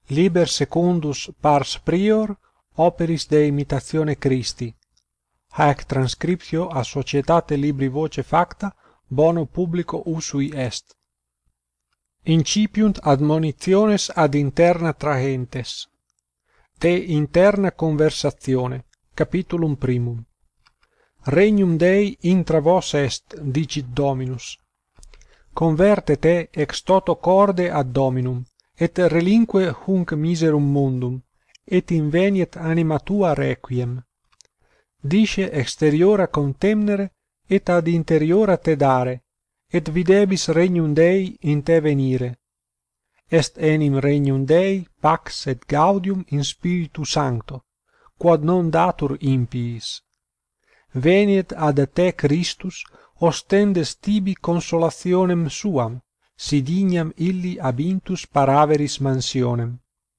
liber secundus pars prior operis de imitatione Christi. Haec transcriptio a societate libri voce facta bono publico usui est. Incipiunt admonitiones ad interna trahentes. De interna conversatione, capitulum primum. Regnum Dei intra vos est, dicit Dominus. Convertete ex toto corde ad Dominum, et relinque hunc miserum mundum, et inveniet anima tua requiem. Dice exteriora contemnere, et ad interiora te dare, et videbis regnum Dei in te venire. Est enim regnum Dei pax et gaudium in Spiritu Sancto, quod non datur impiis. Veniet ad te Christus, ostendes tibi consolationem suam, si dignam illi abintus paraveris mansionem.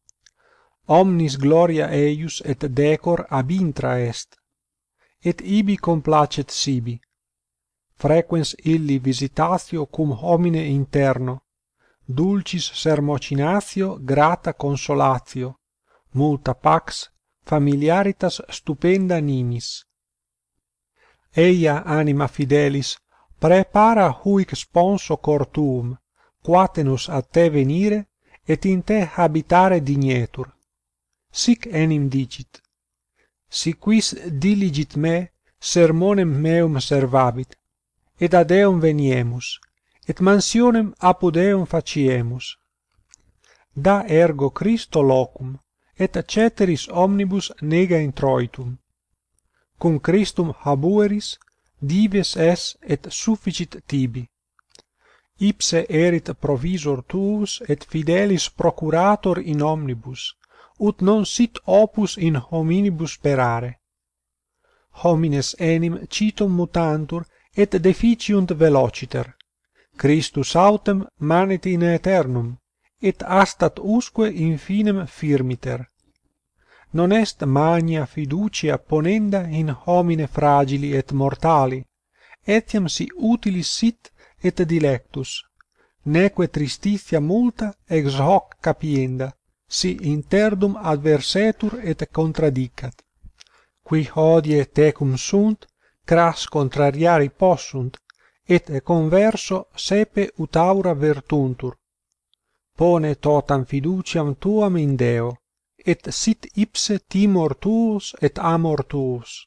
Omnis gloria eius et decor ab intra est, et ibi complacet sibi. Frequens illi visitatio cum homine interno, dulcis sermocinatio grata consolatio, multa pax, familiaritas stupenda nimis. Eia anima fidelis prepara huic sponso cor tuum, quatenus a te venire, et in te habitare dignetur. Sic enim dicit. Si quis diligit me, sermonem meum servabit, et ad eum veniemus, et mansionem apud eum faciemus. Da ergo Christo locum, et ceteris omnibus nega introitum. Cum Christum habueris, dives es et sufficit tibi. Ipse erit provisor tuus et fidelis procurator in omnibus, ut non sit opus in hominibus sperare. Homines enim citum mutantur et deficiunt velociter. Christus autem manet in aeternum, et astat usque in finem firmiter. Non est magna fiducia ponenda in homine fragili et mortali, etiam si utilis sit et dilectus, neque tristitia multa ex hoc capienda, si interdum adversetur et contradicat. Qui hodie tecum sunt, cras contrariari possunt, et converso sepe ut aura vertuntur. Pone totam fiduciam tuam in Deo, et sit ipse timor tuus et amor tuus.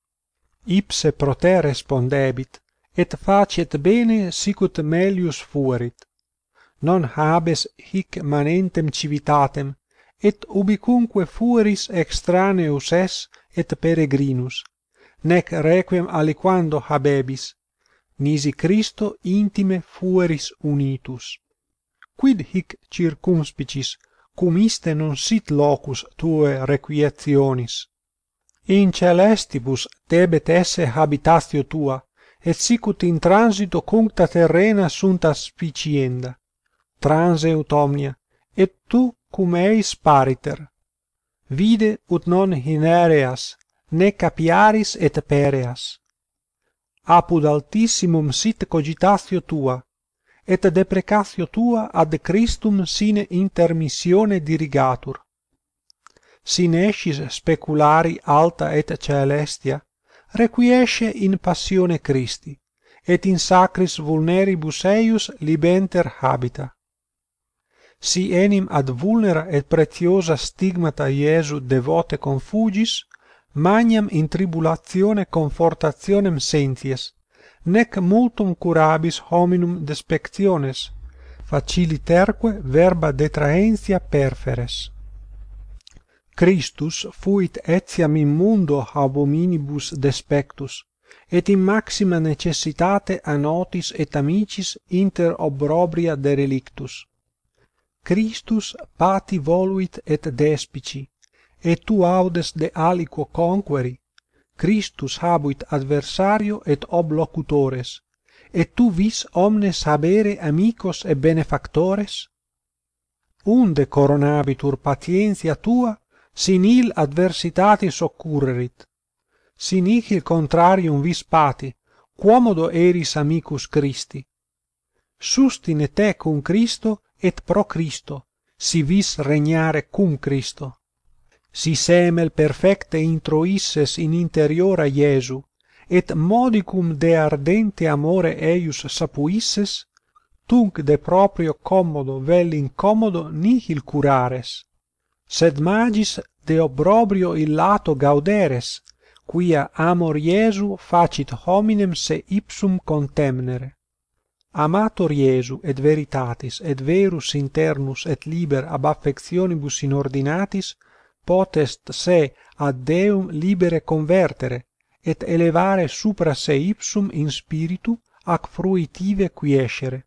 Ipse pro te respondebit, et facet bene sicut melius fuerit. Non habes hic manentem civitatem, et ubicunque fueris extraneus es et peregrinus, nec requiem aliquando habebis, nisi Christo intime fueris unitus. Quid hic circumspicis, cum iste non sit locus tuae requiescionis? In celestibus debet esse habitatio tua, et sicut in transito cuncta terrena sunt aspicienda. Transeut omnia, et tu cum eis pariter. Vide ut non hinereas, ne capiaris et pereas. Apud altissimum sit cogitatio tua, et deprecatio tua ad Christum sine intermissione dirigatur. Sine escis speculari alta et celestia, requiesce in passione Christi, et in sacris vulneribus eius libenter habita. Si enim ad vulnera et pretiosa stigmata Iesu devote confugis, magnam in tribulatione confortationem senties, nec multum curabis hominum despectiones, faciliterque verba detraentia perferes. Christus fuit etiam in mundo abominibus despectus, et in maxima necessitate a notis et amicis inter obrobria derelictus. Christus pati voluit et despici, et tu audes de aliquo conqueri. Christus habuit adversario et oblocutores, et tu vis omnes habere amicos et benefactores? Unde coronabitur patientia tua, si nihil adversitatis occurrerit. Si nihil contrarium vis pati, quomodo eris amicus Christi. Sustine te cum Christo et pro Christo, si vis regnare cum Christo. Si semel perfecte introisses in interiora Iesu, et modicum de ardente amore eius sapuisses, tunc de proprio commodo vel incommodo nihil curares, sed magis de obbrobrio illato gauderes, quia amor Iesu facit hominem se ipsum contemnere. Amator Iesu et veritatis et verus internus et liber ab affectionibus inordinatis potest se ad Deum libere convertere et elevare supra se ipsum in spiritu ac fruitive quiescere.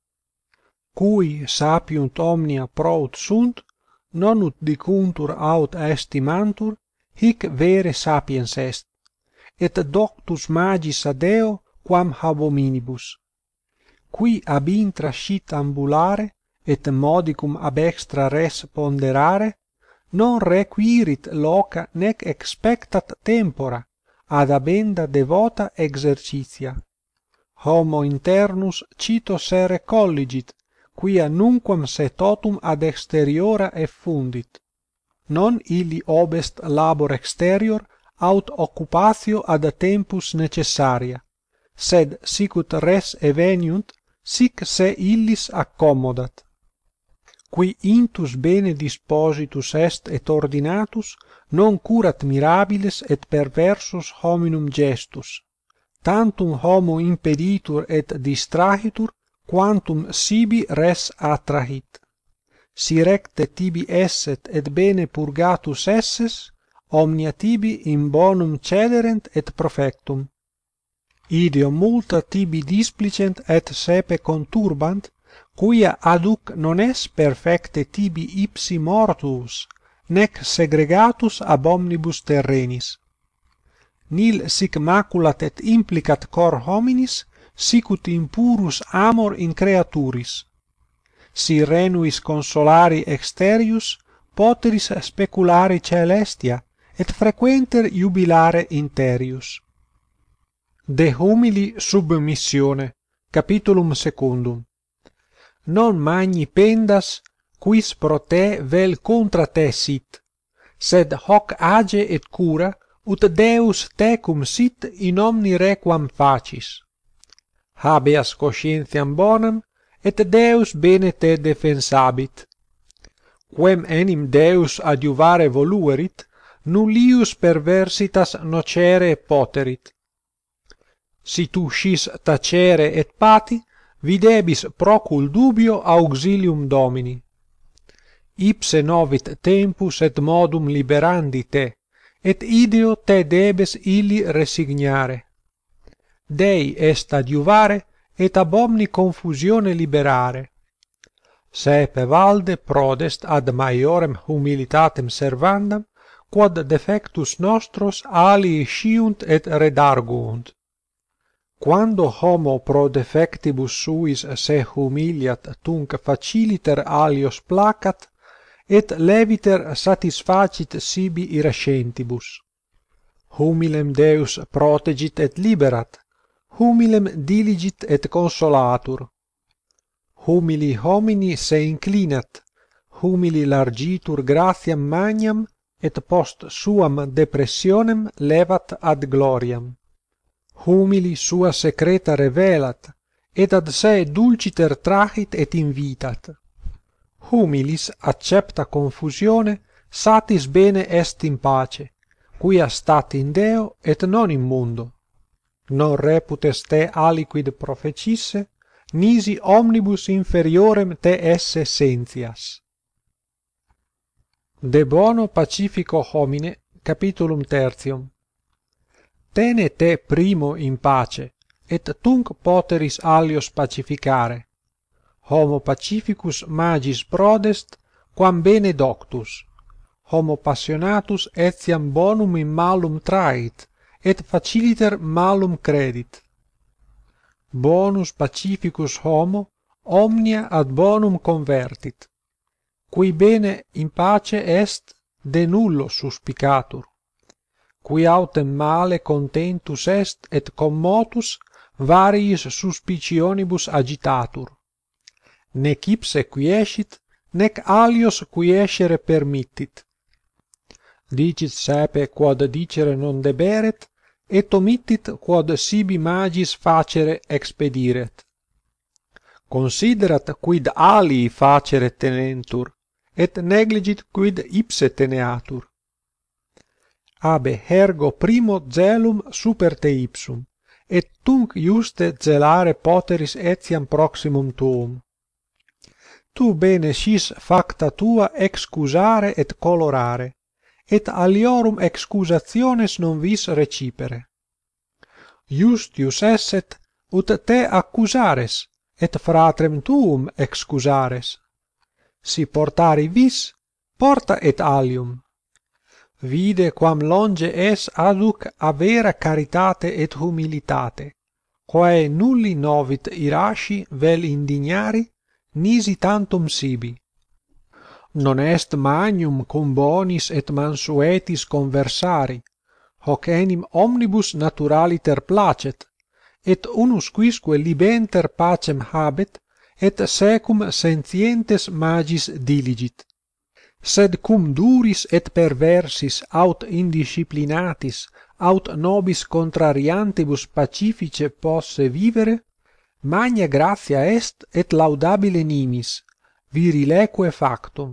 Cui sapiunt omnia pro ut sunt, non ut dicuntur aut estimantur, hic vere sapiens est, et doctus magis ad Deo quam abominibus. Qui ab intra scit ambulare, et modicum ab extra res ponderare, non requirit loca nec expectat tempora, ad abenda devota exercitia. Homo internus cito se recolligit, quia nunquam se totum ad exteriora effundit. Non illi obest labor exterior aut occupatio ad tempus necessaria, sed sicut res eveniunt, sic se illis accommodat. Qui intus bene dispositus est et ordinatus, non curat mirabiles et perversus hominum gestus, tantum homo impeditur et distrahitur, quantum sibi res attrahit. Si recte tibi esset et bene purgatus esses, omnia tibi in bonum cederent et profectum. Ideo multa tibi displicent et sepe conturbant, quia aduc non es perfecte tibi ipsi mortuus, nec segregatus ab omnibus terrenis. Nil sic maculat et implicat cor hominis, sicut impurus amor in creaturis. Si renuis consolari exterius, poteris speculari celestia, et frequenter jubilare interius. De humili submissione, capitulum secundum. Non magni pendas, quis pro te vel contra te sit, sed hoc age et cura, ut Deus tecum sit in omni requam facis. Habeas conscientiam bonam, et Deus bene te defensabit. Quem enim Deus adiuvare voluerit, nullius perversitas nocere poterit. Si tu scis tacere et pati, videbis procul dubio auxilium Domini. Ipse novit tempus et modum liberandi te, et ideo te debes illi resignare. Dei est adiuvare, et ab omni confusione liberare. Saepe valde prodest ad maiorem humilitatem servandam, quod defectus nostros alii sciunt et redarguunt. Quando homo pro defectibus suis se humiliat, tunc faciliter alios placat, et leviter satisfacit sibi irascentibus. Humilem Deus protegit et liberat, humilem diligit et consolatur. Humili homini se inclinat, humili largitur gratiam magnam, et post suam depressionem levat ad gloriam. Humili sua secreta revelat, et ad se dulciter trahit et invitat. Humilis accepta confusione, satis bene est in pace, quia stat in Deo et non in mundo. Non reputes te aliquid profecisse, nisi omnibus inferiorem te esse sentias. De bono pacifico homine, capitulum tertium. Tene te primo in pace, et tunc poteris alios pacificare. Homo pacificus magis prodest, quam bene doctus. Homo passionatus etiam bonum in malum trait, et faciliter malum credit. Bonus pacificus homo, omnia ad bonum convertit. Qui bene in pace est, de nullo suspicatur. Qui autem male contentus est et commotus, variis suspicionibus agitatur. Nec ipse quiescit, nec alios quiescere permittit. Dicit saepe quod dicere non deberet, et omittit quod sibi magis facere expediret. Considerat quid alii facere tenentur, et negligit quid ipse teneatur. Abe ergo primo zelum super te ipsum, et tunc iuste zelare poteris etiam proximum tuum. Tu bene sis facta tua excusare et colorare, et aliorum excusationes non vis recipere. Justius esset ut te accusares, et fratrem tuum excusares. Si portari vis, porta et alium. Vide quam longe es aduc a vera caritate et humilitate, quae nulli novit irasci vel indignari, nisi tantum sibi. Non est magnum cum bonis et mansuetis conversari, hoc enim omnibus naturaliter placet, et unus quisque libenter pacem habet, et secum sentientes magis diligit. Sed cum duris et perversis aut indisciplinatis, aut nobis contrariantibus pacifice posse vivere, magna gratia est et laudabile nimis, virileque factum.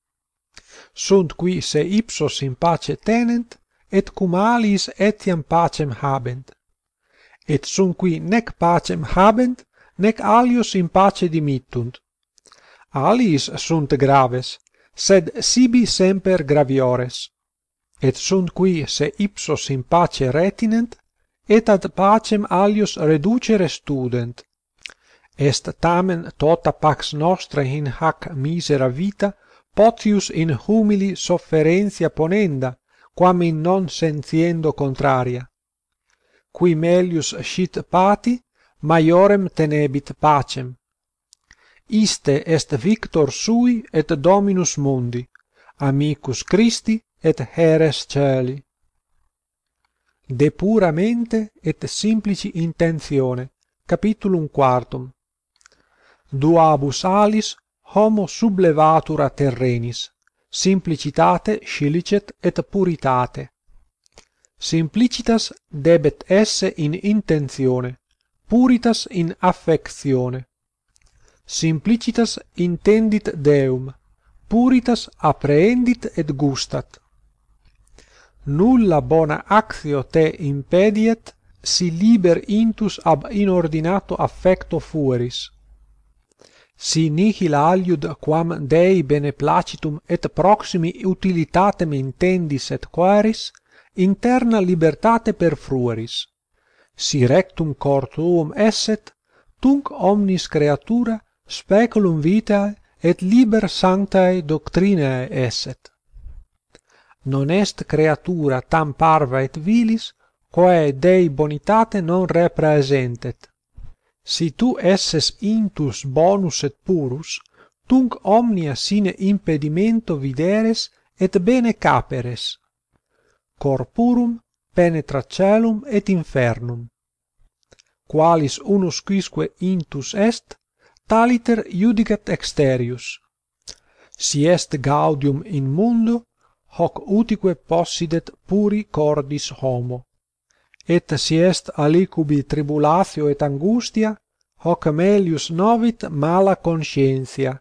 Sunt qui se ipsos in pace tenent, et cum aliis etiam pacem habent. Et sunt qui nec pacem habent, nec alios in pace dimittunt. Aliis sunt graves, sed sibi semper graviores. Et sunt qui se ipsos in pace retinent, et ad pacem alios reducere student. Est tamen tota pax nostra in hac misera vita, potius in humili sofferentia ponenda, quam in non sentiendo contraria. Qui melius scit pati, maiorem tenebit pacem. Iste est victor sui et dominus mundi, amicus Christi et heres celi. De pura mente et simplici intentione, capitulum quartum. Duabus alis homo sublevatur a terrenis, simplicitate scilicet et puritate. Simplicitas debet esse in intentione, puritas in affectione. Simplicitas intendit Deum, puritas apprehendit et gustat. Nulla bona actio te impediet, si liber intus ab inordinato affecto fueris. Si nihil aliud quam Dei beneplacitum et proximi utilitatem intendis et queris, interna libertate perfrueris. Si rectum cor tuum esset, tunc omnis creatura speculum vitae et liber sanctae doctrinae esset. Non est creatura tam parva et vilis, quae Dei bonitate non repraesentet. Si tu esses intus bonus et purus, tunc omnia sine impedimento videres et bene caperes. Cor purum penetra celum et infernum. Qualis unus quisque intus est, taliter iudicat exterius. Si est gaudium in mundo, hoc utique possidet puri cordis homo. Et si est alicubi tribulatio et angustia, hoc melius novit mala conscientia.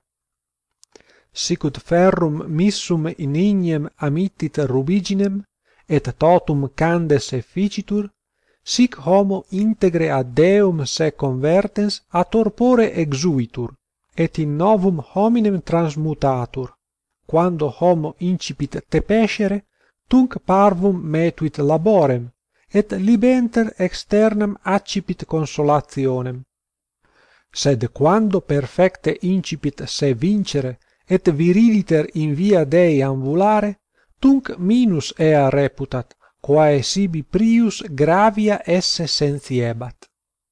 Sicut ferrum missum in ignem amittit rubiginem, et totum candes efficitur, sic homo integre ad Deum se convertens a torpore exuitur, et in novum hominem transmutatur. Quando homo incipit tepescere, tunc parvum metuit laborem, et libenter externam accipit consolationem. Sed quando perfecte incipit se vincere, et viriliter in via Dei ambulare, tunc minus ea reputat, quae sibi prius gravia esse sentiebat.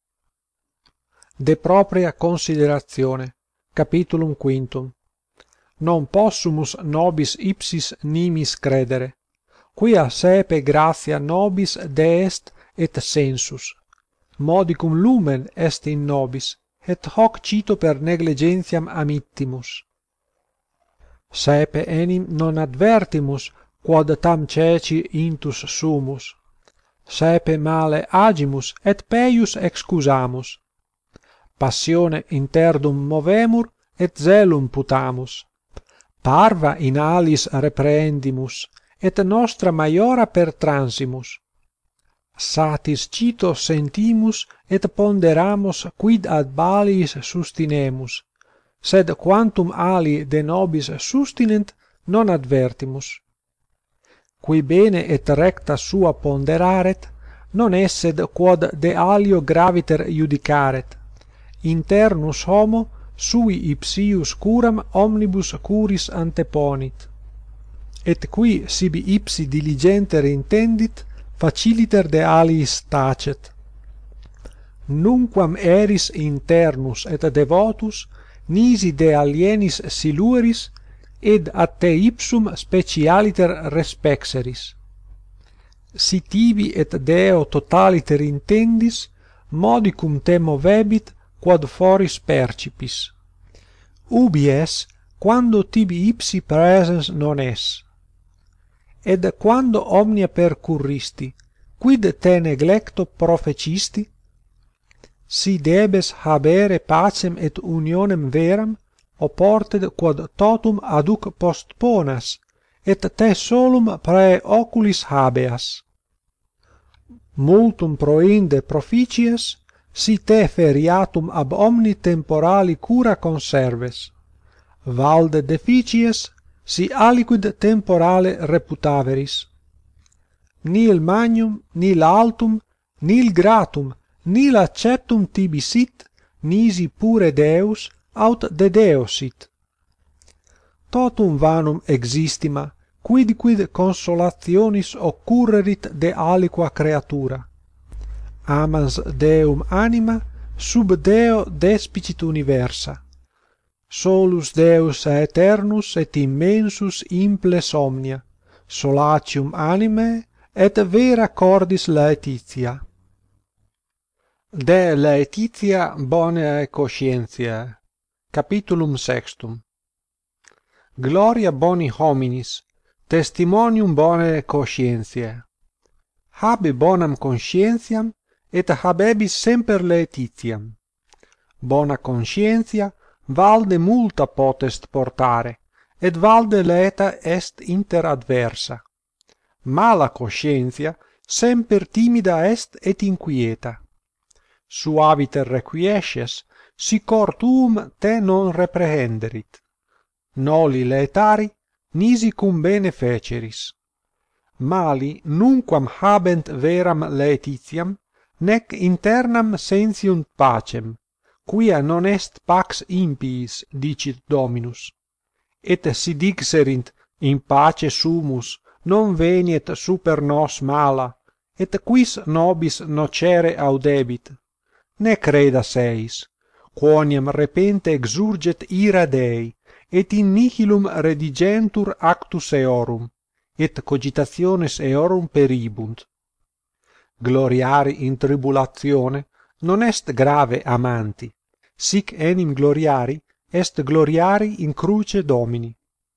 De propria consideratione, capitulum quintum. Non possumus nobis ipsis nimis credere, quia saepe gratia nobis deest et sensus. Modicum lumen est in nobis, et hoc cito per negligentiam amittimus. saepe enim non advertimus quod tam ceci intus sumus, saepe male agimus et peius excusamus, passione interdum movemur et zelum putamus, parva in alis reprehendimus et nostra maiora pertransimus, satis cito sentimus et ponderamus quid ad baliis sustinemus, sed quantum ali de nobis sustinent non advertimus. Qui bene et recta sua ponderaret, non essed quod de alio graviter iudicaret, internus homo sui ipsius curam omnibus curis anteponit, et qui sibi ipsi diligenter intendit, faciliter de aliis tacet. Nunquam eris internus et devotus, nisi de alienis silueris, ed a te ipsum specialiter respexeris. Si tibi et Deo totaliter intendis, modicum te movebit quod foris percipis. Ubi es, quando tibi ipsi praesens non es. Ed quando omnia percurristi, quid te neglecto profecisti? Si debes habere pacem et unionem veram, oported quod totum aduc postponas, et te solum prae oculis habeas. Multum proinde proficies, si te feriatum ab omni temporali cura conserves. Valde deficies, si aliquid temporale reputaveris. Nil magnum, nil altum, nil gratum, nil acceptum tibi sit, nisi pure Deus, aut de Deo sit. Totum vanum existima, quidquid consolationis occurrerit de aliqua creatura. Amans Deum anima, sub Deo despicit universa. Solus Deus aeternus et immensus imples omnia, solatium animae et vera cordis laetitia. De laetitia bonae conscientiae. Capitulum sextum. Gloria boni hominis, testimonium bonae conscientiae. Habe bonam conscientiam et habebis semper laetitiam. Bona conscientia valde multa potest portare, et valde laeta est inter adversa. Mala conscientia semper timida est et inquieta. Suaviter requiesces, si cor tuum te non reprehenderit. Noli laetari, nisi cum bene feceris. Mali nunquam habent veram laetitiam, nec internam sentiunt pacem, quia non est pax impiis, dicit Dominus. Et si dixerint, in pace sumus, non veniet super nos mala, et quis nobis nocere audebit. Ne credas eis, quoniam repente exurget ira Dei, et in nihilum redigentur actus eorum, et cogitationes eorum peribunt. Gloriari in tribulatione non est grave amanti, sic enim gloriari est gloriari in cruce Domini.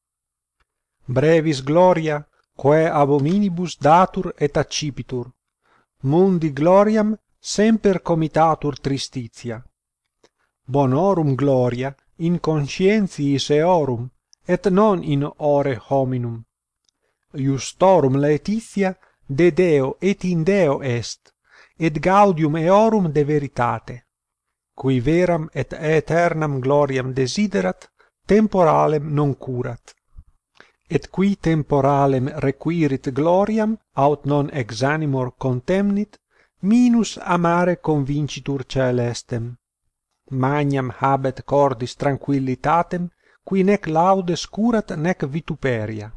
Brevis gloria, quae ab hominibus datur et accipitur, mundi gloriam semper comitatur tristitia. Bonorum gloria in conscientiis eorum, et non in ore hominum. Justorum laetitia de Deo et in Deo est, et gaudium eorum de veritate. Qui veram et aeternam gloriam desiderat, temporalem non curat. Et qui temporalem requirit gloriam, aut non exanimor contemnit, minus amare convincitur caelestem. Magnam habet cordis tranquillitatem, qui nec laudes curat nec vituperia.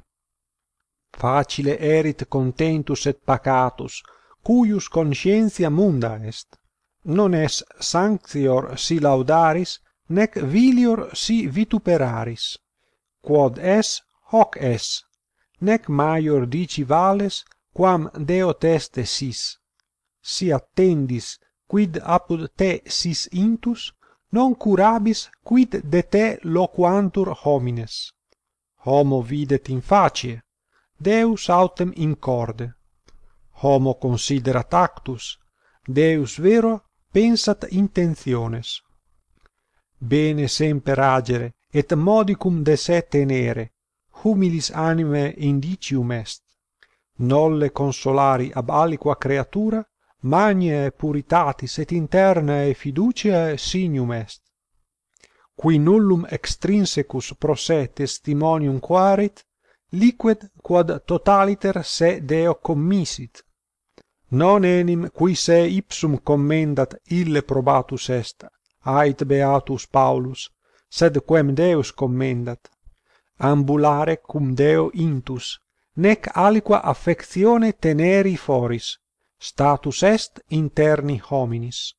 Facile erit contentus et pacatus, cuius conscientia munda est. Non es sanctior si laudaris, nec vilior si vituperaris. Quod es, hoc es, nec maior dici vales, quam Deo teste sis. Si attendis, quid apud te sis intus, non curabis quid de te loquantur homines. homo videt in facie, Deus autem in corde. Homo considerat actus, Deus vero pensat intentiones. Bene semper agere, et modicum de se tenere, humilis animae indicium est. Nolle consolari ab aliqua creatura, magnae puritatis et internae fiduciae signum est. Qui nullum extrinsecus pro se testimonium quarit, liquid quod totaliter se Deo commisit. Non enim qui se ipsum commendat ille probatus est, ait beatus Paulus, sed quem Deus commendat. Ambulare cum Deo intus, nec aliqua affectione teneri foris, status est interni hominis.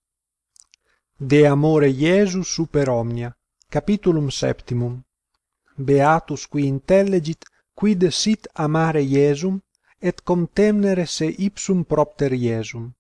De amore Iesu super omnia. Capitulum septimum. Beatus qui intellegit quid sit amare Iesum et contemnere se ipsum propter Iesum.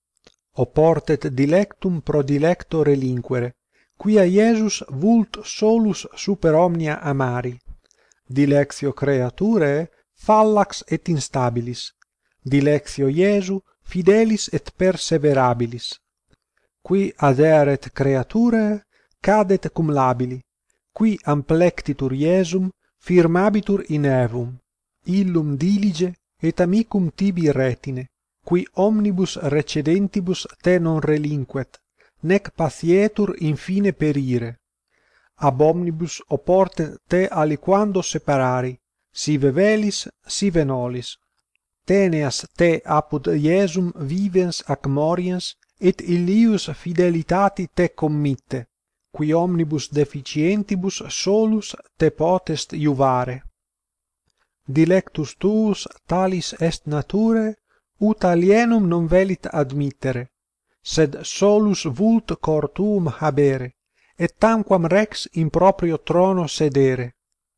Oportet dilectum pro dilecto relinquere, quia Iesus vult solus super omnia amari. Dilectio creaturae fallax et instabilis, dilectio Iesu fidelis et perseverabilis. Qui aderet creaturae cadet cum labili, qui amplectitur Iesum firmabitur in aevum, illum dilige et amicum tibi retine, qui omnibus recedentibus te non relinquet, nec patietur infine perire. Ab omnibus oportet te aliquando separari, sive velis, sive nolis. Teneas te apud Iesum vivens ac moriens, et illius fidelitati te committe, qui omnibus deficientibus solus te potest iuvare. Dilectus tuus talis est naturae, ut alienum non velit admittere, sed solus vult cor tuum habere, et tamquam rex in proprio trono sedere.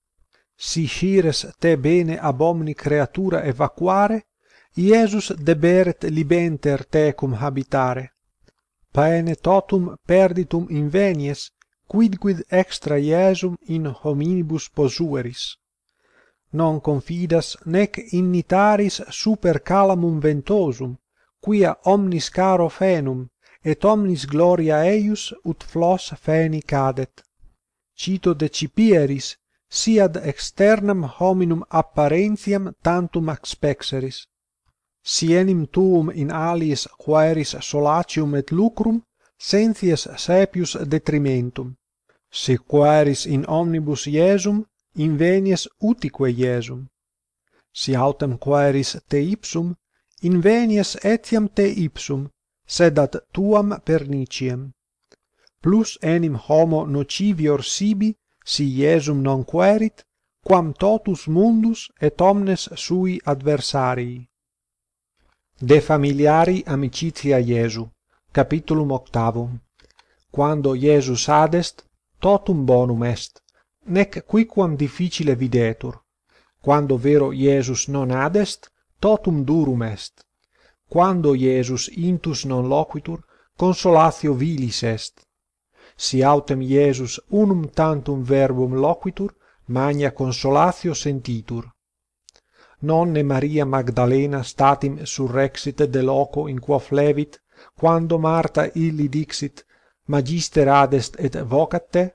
Si scires te bene ab omni creatura evacuare, Iesus deberet libenter tecum habitare. Paene totum perditum invenies, quidquid extra Iesum in hominibus posueris. Non confidas nec innitaris super calamum ventosum, quia omnis caro fenum, et omnis gloria eius ut flos feni cadet. Cito decipieris, si ad externam hominum apparentiam tantum expexeris. Si enim tuum in aliis quaeris solacium et lucrum, sentias saepius detrimentum. Si quaeris in omnibus Iesum, invenies utique Iesum. Si autem quaeris te ipsum, invenies etiam te ipsum, sed ad tuam perniciem. Plus enim homo nocivior sibi, si Iesum non querit, quam totus mundus et omnes sui adversarii. De familiari amicitia Iesu. Capitulum octavum. Quando Iesus adest, totum bonum est, nec quiquam difficile videtur. Quando vero Iesus non adest, totum durum est. Quando Iesus intus non loquitur, consolatio vilis est. Si autem Iesus unum tantum verbum loquitur, magna consolatio sentitur. Nonne Maria Magdalena statim surrexit de loco in quo flevit, quando Marta illi dixit, Magister adest et vocat te?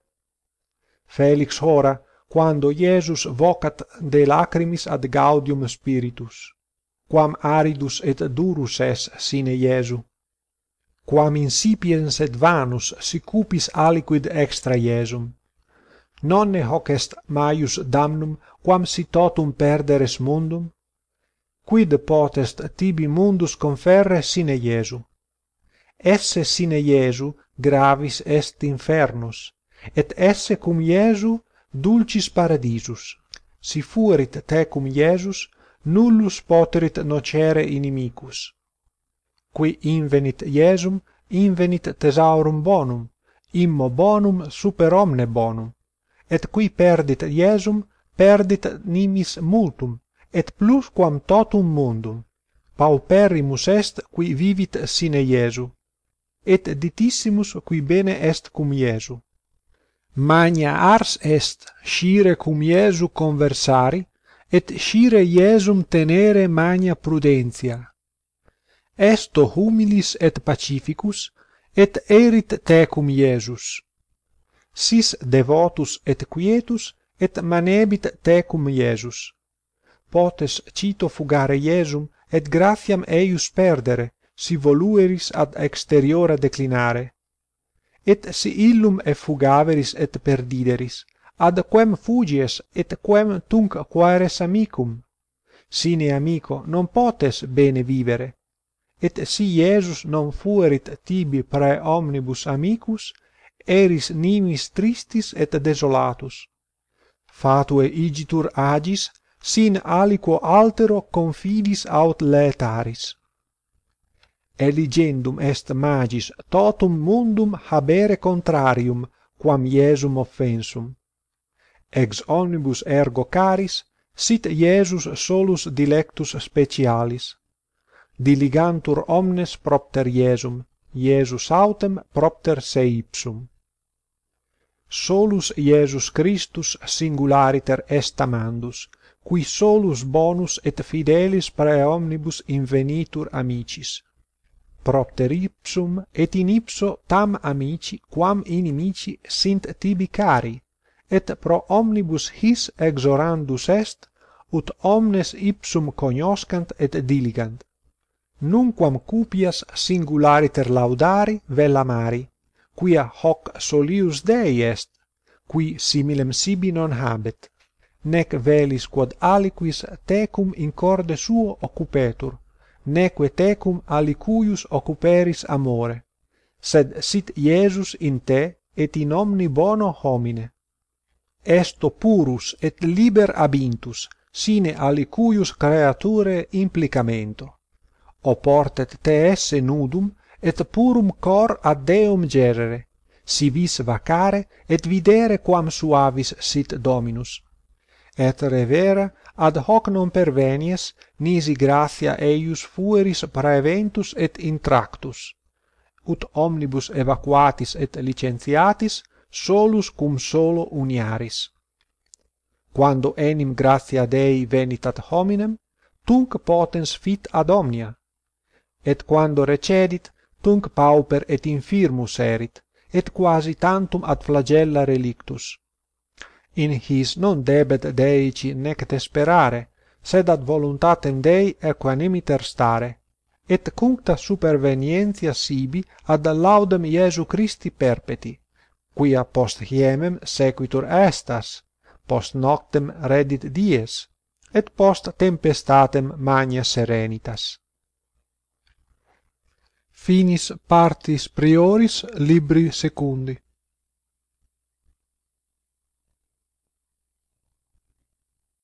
Felix hora, quando Iesus vocat de lacrimis ad gaudium spiritus. Quam aridus et durus es sine Iesu. Quam insipiens et vanus sicupis aliquid extra Iesum. Nonne hoc est maius damnum quam si totum perderes mundum? Quid potest tibi mundus conferre sine Iesu? Esse sine Iesu gravis est infernus, et esse cum Iesu dulcis paradisus. Si fuerit tecum Iesus, nullus poterit nocere inimicus. Qui invenit Iesum, invenit thesaurum bonum, immo bonum super omne bonum. Et qui perdit Iesum, perdit nimis multum, et plusquam totum mundum. Pauperrimus est qui vivit sine Iesu, et ditissimus qui bene est cum Iesu. magna ars est scire cum Iesu conversari, et scire Iesum tenere magna prudentia. Esto humilis et pacificus, et erit tecum Iesus. Sis devotus et quietus, et manebit tecum Iesus. Potes cito fugare Iesum, et gratiam eius perdere, si volueris ad exteriora declinare. Et si illum effugaveris et perdideris, ad quem fugies et quem tunc quaeres amicum? Sine amico non potes bene vivere. Et si Iesus non fuerit tibi prae omnibus amicus, eris nimis tristis et desolatus. Fatue igitur agis, sin aliquo altero confidis aut laetaris. Eligendum est magis totum mundum habere contrarium, quam Iesum offensum. Ex omnibus ergo caris, sit Iesus solus dilectus specialis. Diligantur omnes propter Iesum, Iesus autem propter se ipsum. Solus Iesus Christus singulariter est amandus, qui solus bonus et fidelis prae omnibus invenitur amicis. Propter ipsum et in ipso tam amici quam inimici sint tibi cari, et pro omnibus his exorandus est, ut omnes ipsum cognoscant et diligant. Nunquam cupias singulariter laudari vel amari, quia hoc solius Dei est, qui similem sibi non habet, nec velis quod aliquis tecum in corde suo occupetur, neque tecum alicuius occuperis amore, sed sit Iesus in te et in omni bono homine. Esto purus et liber abintus, sine alicuius creature implicamento. Oportet te esse nudum, et purum cor ad Deum gerere, si vis vacare, et videre quam suavis sit Dominus. Et revera ad hoc non pervenies, nisi gratia eius fueris praeventus et intractus, ut omnibus evacuatis et licentiatis, solus cum solo uniaris. Quando enim gratia Dei venit ad hominem, tunc potens fit ad omnia, et quando recedit, tunc pauper et infirmus erit, et quasi tantum ad flagella relictus. In his non debet Deici nec desperare, sed ad voluntatem Dei equanimiter stare, et cuncta supervenientia sibi ad laudem Iesu Christi perpeti, quia post hiemem sequitur estas, post noctem reddit dies, et post tempestatem magna serenitas. Finis partis prioris libri secundi.